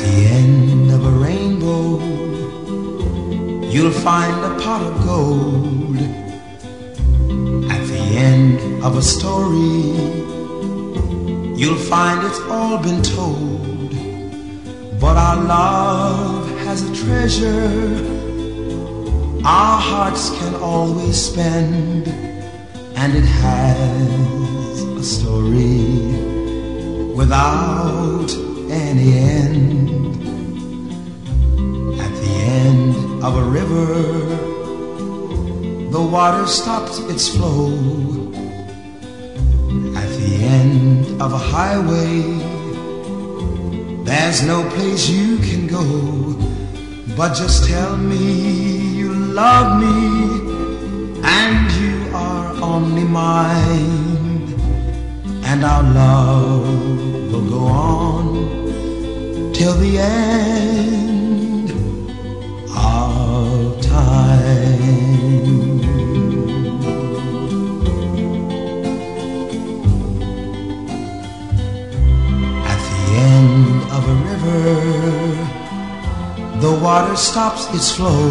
the end of a rainbow, you'll find a pot of gold. At the end of a story, you'll find it's all been told. But our love has a treasure our hearts can always spend, and it has a story without any end. At the end of a river, the water stops its flow. At the end of a highway, there's no place you can go. But just tell me you love me, and you are only mine, and our love will go on till the end of time. At the end of a river, the water stops its flow.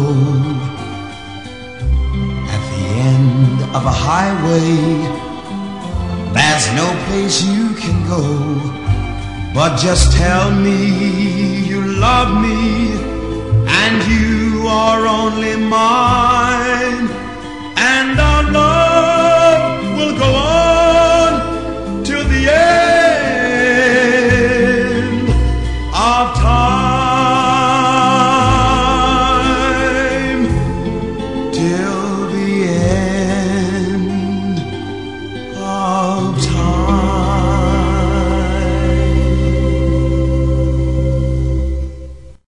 At the end of a highway, there's no place you can go. But just tell me you love me, and you are only mine,